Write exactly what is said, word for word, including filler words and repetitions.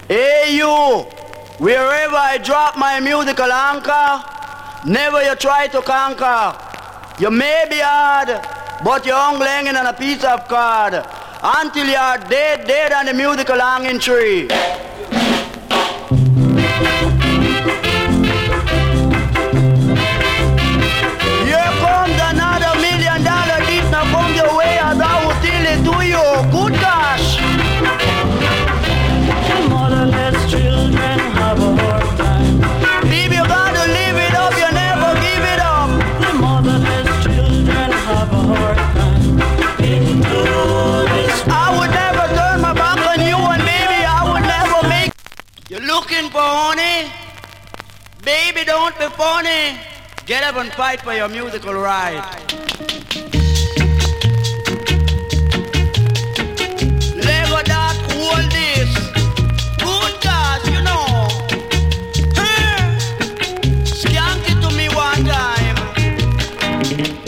Hey you, wherever I drop my musical anchor, never you try to conquer. You may be hard, but you're only hanging on a piece of card until you're dead, dead on the musical hanging tree. Here comes another million dollar beat, now come your way as I will tell it to you. Good gosh. Motherless children have a hard time. Baby, you gotta live it up, you never give it up. The motherless children have a hard time. Into this I would never turn my back on you, and baby, I would never make. You're looking for honey? Baby, don't be funny. Get up and fight for your musical right. Lego that hold this. Good gosh, you know. Hey, skank it to me one time.